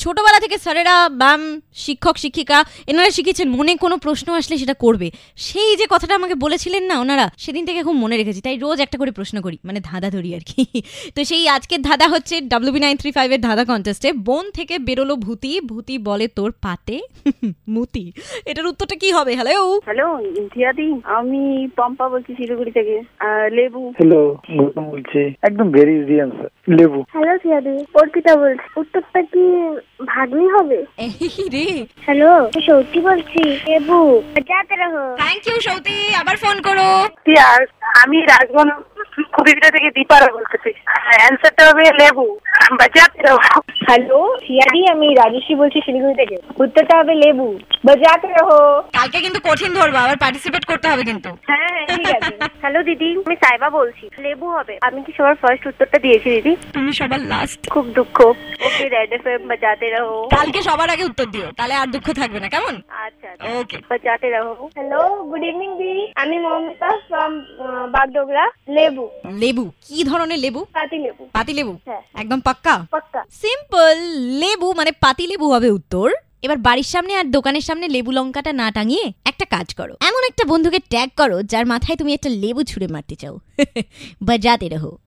ছোটবেলা থেকে স্যারেরা ম্যাম শিক্ষক শিক্ষিকা এনারা শিখেছেন মনে কোনো প্রশ্ন আসলে সেটা করবে। সেই যে কথাটা আমাকে বলেছিলেন না ওনারা, সেদিন থেকে খুব মনে রেখেছি, তাই রোজ একটা করে প্রশ্ন করি, মানে ধাঁধা ধরি আর কি। তো সেই আজকের ধাঁধা হচ্ছে WB935 এর ধাঁধা কন্টেস্টে, বন থেকে বেরোলো ভূতি, ভূতি বলে তোর পাতে মুতি। এটার উত্তরটা কি হবে? হ্যালো হ্যালো ধিয়াদি, আমি পম্পা বলছি শিলিগুড়ি থেকে। লেবু। হ্যালো গৌতম বলছি, একদম ভেরি ইজি আনসার, লেবু। হ্যালো ধিয়াদি, অর্পিতা বলছি। উত্তরটা কি ভাগ্নি হবে? রে হ্যালো সৌতি বলছি, লেবু বাজাতে রহো। থ্যাংক ইউ সৌতি, আবার ফোন করো। আমি রাজবন কবিতা থেকে দীপারা বলতেছি। অ্যান্সারটা হবে লেবু, বাজাতে রহো। হ্যালো ধিয়াদি, আমি রাজশ্রী বলছি শিলিগুড়ি থেকে। উত্তরটা হবে লেবু বাজাতে রহো। কালকে কিন্তু কঠিন ধরবা, আবার পার্টিসিপেট করতে হবে কিন্তু। হ্যাঁ ঠিক আছে। হ্যালো দিদি, আমি সাইবা বলছি। লেবু হবে। আমি কি সবার ফার্স্ট উত্তরটা দিয়েছি দিদি? তুমি সবার লাস্ট। খুব দুঃখ। ওকে রেড এফএম বাজাতে রহো। কালকে সবার আগে উত্তর দিও, তাহলে আর দুঃখ থাকবে না, কেমন? আচ্ছা ওকে, বাজাতে রহো। হ্যালো গুড ইভিনিং দি, আমি মমতা ফ্রম বাগডোগরা। লেবু। লেবু কি ধরনের লেবু? পাতি লেবু। পাতি লেবু? হ্যাঁ। একদম পাক্কা? পাক্কা। সিম্পল, লেবু মানে পাতি লেবু হবে উত্তর। এবার বাড়ির সামনে আর দোকানের সামনে লেবু লঙ্কাটা না টাঙিয়ে একটা কাজ করো, এমন একটা বন্ধুকে ট্যাগ করো যার মাথায় তুমি একটা লেবু ছুঁড়ে মারতে চাও। বাজাতে রহো।